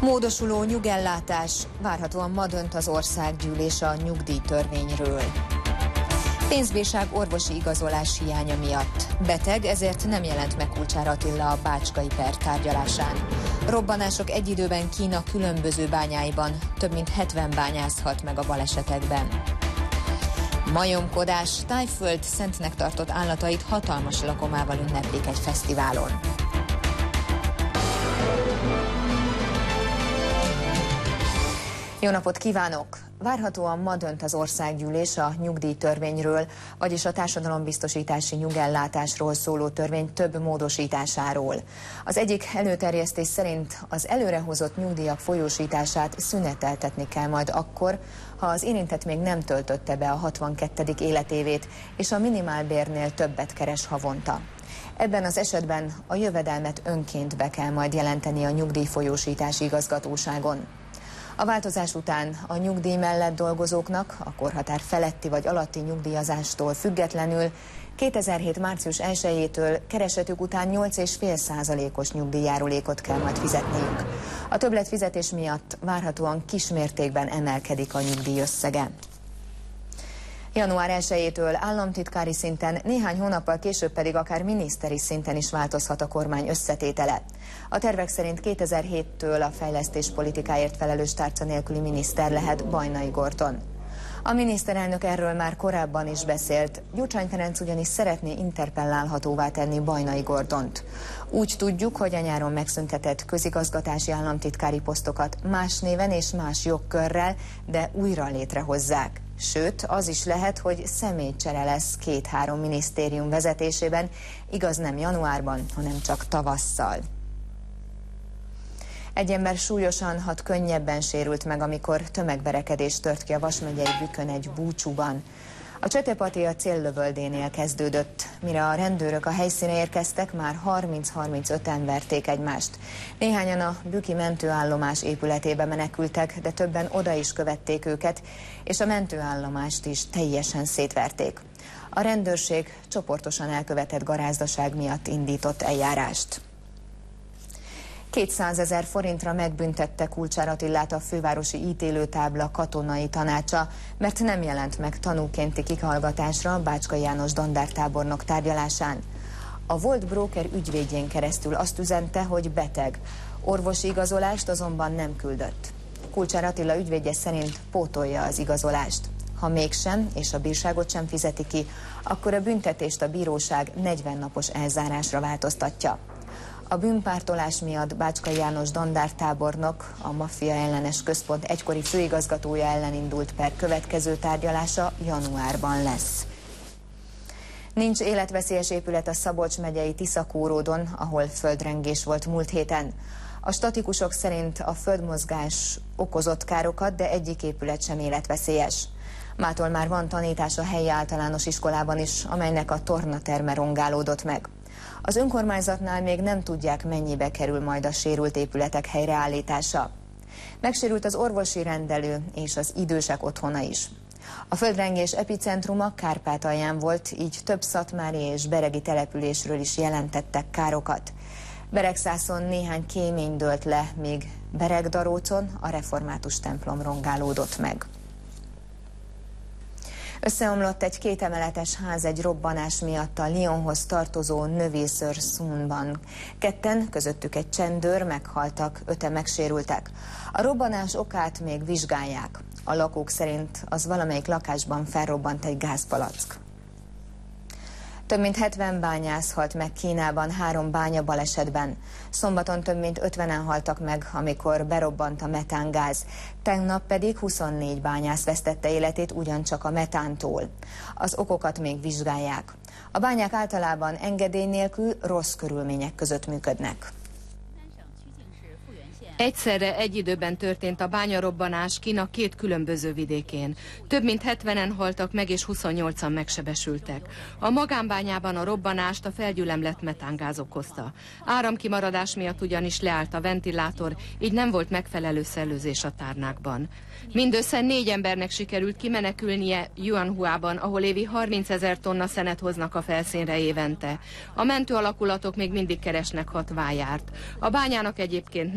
Módosuló nyugellátás, várhatóan ma dönt az országgyűlés a nyugdíjtörvényről. Pénzbírság orvosi igazolás hiánya miatt. Beteg, ezért nem jelent meg Kulcsár Attila a bácskai per tárgyalásán. Robbanások egy időben Kína különböző bányáiban, több mint 70 bányász halt meg a balesetekben. Majomkodás, Tájföld szentnek tartott állatait hatalmas lakomával ünneplik egy fesztiválon. Jó napot kívánok! Várhatóan ma dönt az országgyűlés a nyugdíjtörvényről, vagyis a társadalombiztosítási nyugellátásról szóló törvény több módosításáról. Az egyik előterjesztés szerint az előrehozott nyugdíjak folyósítását szüneteltetni kell majd akkor, ha az érintett még nem töltötte be a 62. életévét, és a minimálbérnél többet keres havonta. Ebben az esetben a jövedelmet önként be kell majd jelenteni a nyugdíjfolyósítási igazgatóságon. A változás után a nyugdíj mellett dolgozóknak a korhatár feletti vagy alatti nyugdíjazástól függetlenül 2007. március 1-től keresetük után 8,5%-os nyugdíjjárulékot kell majd fizetniük. A többletfizetés miatt várhatóan kismértékben emelkedik a nyugdíj összege. Január 1-től államtitkári szinten, néhány hónappal később pedig akár miniszteri szinten is változhat a kormány összetétele. A tervek szerint 2007-től a fejlesztéspolitikáért felelős tárca nélküli miniszter lehet Bajnai Gorton. A miniszterelnök erről már korábban is beszélt, Gyurcsány Ferenc ugyanis szeretné interpellálhatóvá tenni Bajnai Gordont. Úgy tudjuk, hogy a nyáron megszüntetett közigazgatási államtitkári posztokat más néven és más jogkörrel, de újra létrehozzák. Sőt, az is lehet, hogy személycsere lesz 2-3 minisztérium vezetésében, igaz nem januárban, hanem csak tavasszal. Egy ember súlyosan, hat könnyebben sérült meg, amikor tömegverekedés tört ki a Vas megyei Bükkön egy búcsúban. A csetepati a Céllövöldénél kezdődött. Mire a rendőrök a helyszíne érkeztek, már 30-35-en verték egymást. Néhányan a bükki mentőállomás épületébe menekültek, de többen oda is követték őket, és a mentőállomást is teljesen szétverték. A rendőrség csoportosan elkövetett garázdaság miatt indított eljárást. 200 000 forintra megbüntette Kulcsár Attilát a fővárosi ítélőtábla katonai tanácsa, mert nem jelent meg tanúkénti kihallgatásra Bácskai János dandártábornok tárgyalásán. A volt bróker ügyvédjén keresztül azt üzente, hogy beteg. Orvosi igazolást azonban nem küldött. Kulcsár Attila ügyvédje szerint pótolja az igazolást. Ha mégsem, és a bírságot sem fizeti ki, akkor a büntetést a bíróság 40 napos elzárásra változtatja. A bűnpártolás miatt Bácskai János dandártábornok, a maffia ellenes központ egykori főigazgatója ellen indult per következő tárgyalása januárban lesz. Nincs életveszélyes épület a Szabolcs megyei Tiszakóródon, ahol földrengés volt múlt héten. A statikusok szerint a földmozgás okozott károkat, de egyik épület sem életveszélyes. Mától már van tanítás a helyi általános iskolában is, amelynek a tornaterme rongálódott meg. Az önkormányzatnál még nem tudják, mennyibe kerül majd a sérült épületek helyreállítása. Megsérült az orvosi rendelő és az idősek otthona is. A földrengés epicentruma Kárpátalján volt, így több szatmári és beregi településről is jelentettek károkat. Beregszászon néhány kémény dőlt le, míg Beregdarócon a református templom rongálódott meg. Összeomlott egy 2 emeletes ház egy robbanás miatt a Lyonhoz tartozó Neuville-sur-Seine-ban. 2, közöttük egy csendőr, meghaltak, 5-en megsérültek. A robbanás okát még vizsgálják. A lakók szerint az valamelyik lakásban felrobbant egy gázpalack. Több mint 70 bányász halt meg Kínában 3 bánya balesetben. Szombaton több mint 50-en haltak meg, amikor berobbant a metángáz. Tegnap pedig 24 bányász vesztette életét ugyancsak a metántól. Az okokat még vizsgálják. A bányák általában engedély nélkül rossz körülmények között működnek. Egyszerre egy időben történt a bányarobbanás Kína 2 különböző vidékén. Több mint 70-en haltak meg és 28-an megsebesültek. A magánbányában a robbanást a felgyülemlett metángáz okozta. Áramkimaradás miatt ugyanis leállt a ventilátor, így nem volt megfelelő szellőzés a tárnákban. Mindössze 4 embernek sikerült kimenekülnie Yuanhuában, ahol évi 30 000 tonna szenet hoznak a felszínre évente. A mentőalakulatok még mindig keresnek 6 vájárt. A bányának egyébként nem volt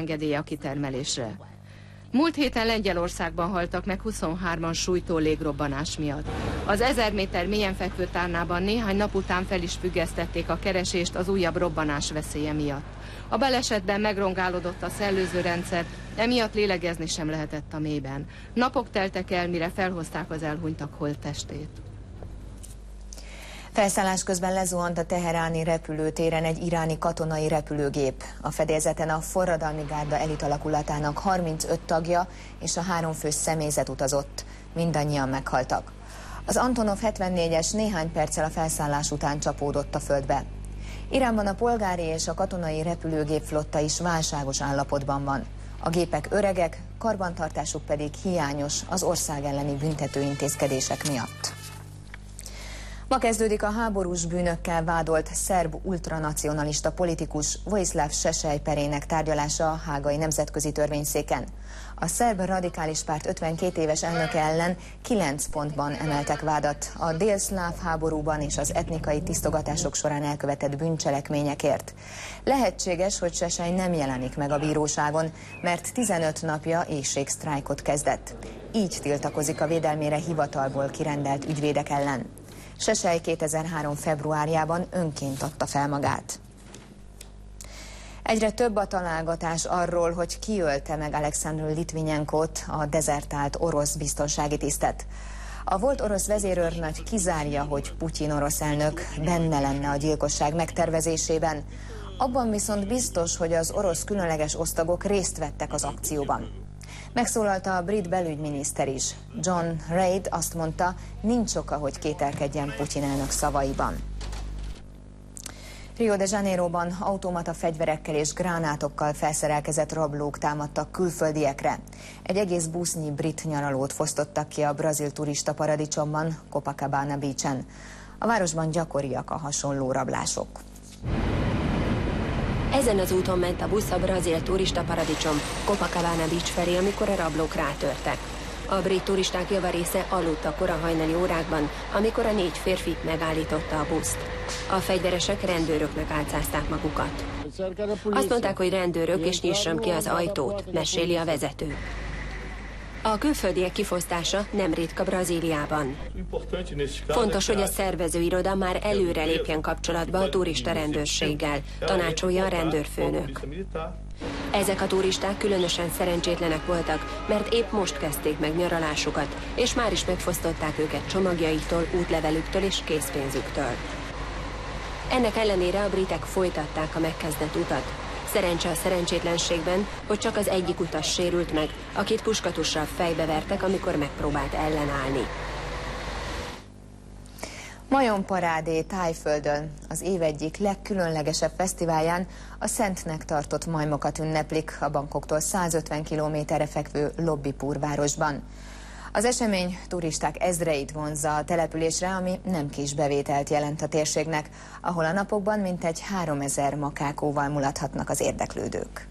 engedélye a kitermelésre. Múlt héten Lengyelországban haltak meg 23-an sújtó légrobbanás miatt. Az 1000 méter mélyen fekvő tárnában néhány nap után fel is függesztették a keresést az újabb robbanás veszélye miatt. A balesetben megrongálódott a szellőzőrendszer, emiatt lélegezni sem lehetett a mélyben. Napok teltek el, mire felhozták az elhunytak holttestét. Felszállás közben lezuhant a teheráni repülőtéren egy iráni katonai repülőgép. A fedélzeten a forradalmi gárda elitalakulatának 35 tagja és a 3 fős személyzet utazott. Mindannyian meghaltak. Az Antonov 74-es néhány perccel a felszállás után csapódott a földbe. Iránban a polgári és a katonai repülőgép flotta is válságos állapotban van. A gépek öregek, karbantartásuk pedig hiányos az ország elleni büntetőintézkedések miatt. Ma kezdődik a háborús bűnökkel vádolt szerb ultranacionalista politikus Vojislav Šešelj perének tárgyalása a Hágai Nemzetközi Törvényszéken. A szerb radikális párt 52 éves elnöke ellen 9 pontban emeltek vádat a délszláv háborúban és az etnikai tisztogatások során elkövetett bűncselekményekért. Lehetséges, hogy Šešelj nem jelenik meg a bíróságon, mert 15 napja éhségsztrájkot kezdett. Így tiltakozik a védelmére hivatalból kirendelt ügyvédek ellen. Šešelj 2003. februárjában önként adta fel magát. Egyre több a találgatás arról, hogy ki ölte meg Alexandr Litvinyenkót, a dezertált orosz biztonsági tisztet. A volt orosz vezérőrnagy kizárja, hogy Putyin orosz elnök benne lenne a gyilkosság megtervezésében. Abban viszont biztos, hogy az orosz különleges osztagok részt vettek az akcióban. Megszólalta a brit belügyminiszter is. John Reid azt mondta, nincs oka, hogy kételkedjen Putyin elnök szavaiban. Rio de Janeiroban automata fegyverekkel és gránátokkal felszerelkezett rablók támadtak külföldiekre. Egy egész busznyi brit nyaralót fosztottak ki a brazil turista paradicsomban, Copacabana Beach-en. A városban gyakoriak a hasonló rablások. Ezen az úton ment a busz a brazil turista paradicsom Copacabana Beach felé, amikor a rablók rátörtek. A brit turisták javarésze aludt a kora hajnali órákban, amikor a 4 férfi megállította a buszt. A fegyveresek rendőröknek álcázták magukat. Azt mondták, hogy rendőrök, és nyissam ki az ajtót, meséli a vezető. A külföldiek kifosztása nem ritka Brazíliában. Fontos, hogy a szervezőiroda már előre lépjen kapcsolatba a turista rendőrséggel, tanácsolja a rendőrfőnök. Ezek a turisták különösen szerencsétlenek voltak, mert épp most kezdték meg nyaralásukat, és már is megfosztották őket csomagjaiktól, útlevelüktől és készpénzüktől. Ennek ellenére a britek folytatták a megkezdett utat. Szerencse a szerencsétlenségben, hogy csak az egyik utas sérült meg, akit puskatussal fejbe vertek, amikor megpróbált ellenállni. Majomparádé Tájföldön, az év egyik legkülönlegesebb fesztiválján a szentnek tartott majmokat ünneplik a Bangkoktól 150 kilométerre fekvő Lobbipur városban. Az esemény turisták ezreit vonzza a településre, ami nem kis bevételt jelent a térségnek, ahol a napokban mintegy 3000 makákóval mulathatnak az érdeklődők.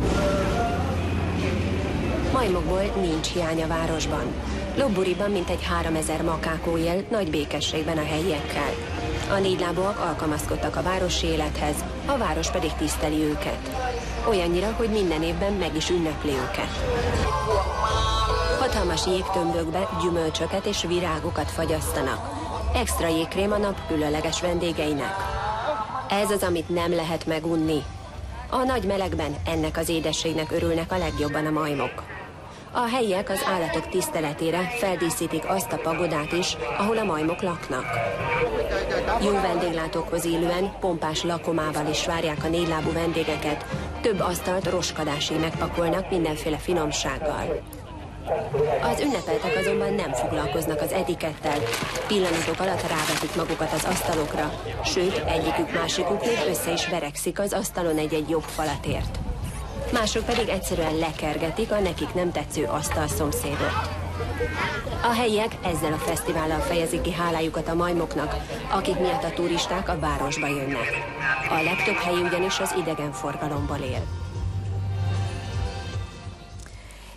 Majmokból nincs hiány a városban. Lobburiban mintegy 3000 makákó él nagy békességben a helyiekkel. A négylábúak alkalmazkodtak a városi élethez, a város pedig tiszteli őket. Olyannyira, hogy minden évben meg is ünnepli őket. Hatalmas jégtömbökbe gyümölcsöket és virágokat fagyasztanak. Extra jégkrém a nap különleges vendégeinek. Ez az, amit nem lehet megunni. A nagy melegben ennek az édességnek örülnek a legjobban a majmok. A helyiek az állatok tiszteletére feldíszítik azt a pagodát is, ahol a majmok laknak. Jó vendéglátókhoz illően pompás lakomával is várják a négylábú vendégeket. Több asztalt roskadásig megpakolnak mindenféle finomsággal. Az ünnepeltek azonban nem foglalkoznak az etikettel. Pillanatok alatt rávetik magukat az asztalokra, sőt, egyikük másikuk még össze is verekszik az asztalon egy-egy jobb falatért. Mások pedig egyszerűen lekergetik a nekik nem tetsző asztalszomszédot. A helyiek ezzel a fesztivállal fejezik ki hálájukat a majmoknak, akik miatt a turisták a városba jönnek. A legtöbb helyi ugyanis az idegenforgalomból él.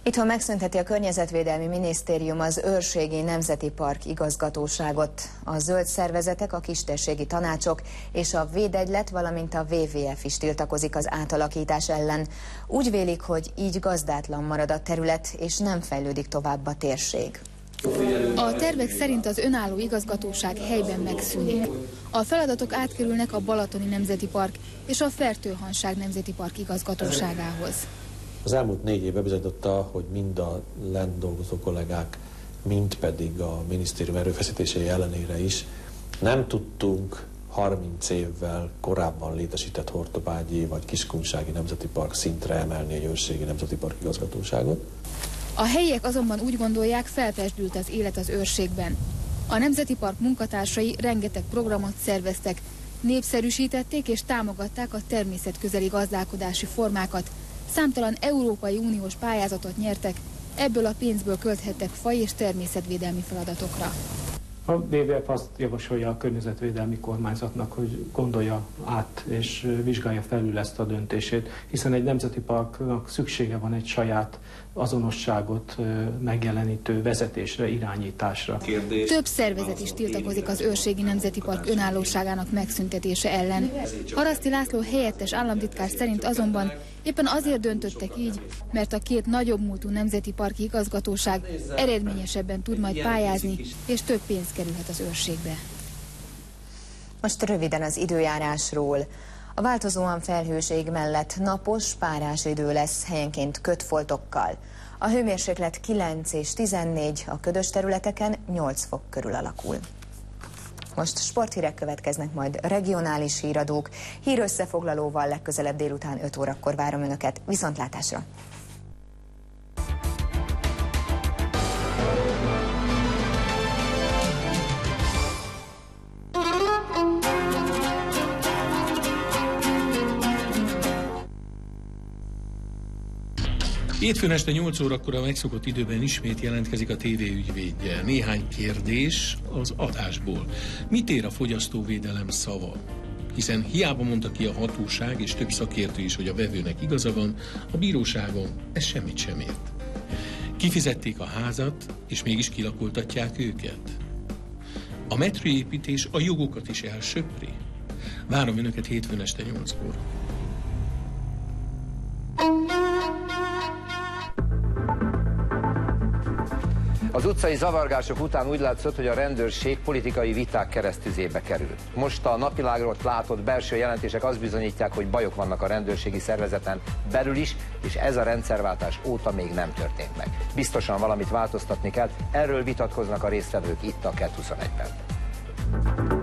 Itthon megszünteti a Környezetvédelmi Minisztérium az Őrségi Nemzeti Park igazgatóságot. A zöld szervezetek, a kistérségi tanácsok és a Védegylet, valamint a WWF is tiltakozik az átalakítás ellen. Úgy vélik, hogy így gazdátlan marad a terület, és nem fejlődik tovább a térség. A tervek szerint az önálló igazgatóság helyben megszűnik. A feladatok átkerülnek a Balatoni Nemzeti Park és a Fertőhanság Nemzeti Park igazgatóságához. Az elmúlt 4 év bebizonyította, hogy mind a lent dolgozó kollégák, mind pedig a minisztérium erőfeszítései ellenére is nem tudtunk 30 évvel korábban létesített Hortobágyi vagy Kiskunsági Nemzeti Park szintre emelni egy Őrségi Nemzeti Park igazgatóságot. A helyiek azonban úgy gondolják, felpezsdült az élet az őrségben. A Nemzeti Park munkatársai rengeteg programot szerveztek, népszerűsítették és támogatták a természetközeli gazdálkodási formákat, számtalan Európai Uniós pályázatot nyertek, ebből a pénzből költhettek faj- és természetvédelmi feladatokra. A WWF azt javasolja a környezetvédelmi kormányzatnak, hogy gondolja át és vizsgálja felül ezt a döntését, hiszen egy nemzeti parknak szüksége van egy saját azonosságot megjelenítő vezetésre, irányításra. Több szervezet is tiltakozik az Őrségi Nemzeti Park önállóságának megszüntetése ellen. Haraszti László helyettes államtitkár szerint azonban éppen azért döntöttek így, mert a 2 nagyobb múltú nemzeti parki igazgatóság eredményesebben tud majd pályázni, és több pénz kerülhet az őrségbe. Most röviden az időjárásról. A változóan felhős ég mellett napos, párás idő lesz, helyenként kötfoltokkal. A hőmérséklet 9 és 14, a ködös területeken 8 fok körül alakul. Most sporthírek következnek, majd regionális híradók. Hírösszefoglalóval legközelebb délután 5 órakor várom Önöket. Viszontlátásra! Hétfőn este 8 órakor a megszokott időben ismét jelentkezik a TV ügyvédje. Néhány kérdés az adásból. Mit ér a fogyasztóvédelem szava? Hiszen hiába mondta ki a hatóság és több szakértő is, hogy a vevőnek igaza van, a bíróságon ez semmit sem ért. Kifizették a házat, és mégis kilakoltatják őket. A metroépítés a jogokat is elsöpri. Várom Önöket hétfőn este 8-kor. Az utcai zavargások után úgy látszott, hogy a rendőrség politikai viták keresztüzébe kerül. Most a napvilágra látott belső jelentések azt bizonyítják, hogy bajok vannak a rendőrségi szervezeten belül is, és ez a rendszerváltás óta még nem történt meg. Biztosan valamit változtatni kell, erről vitatkoznak a résztvevők itt a 221-ben.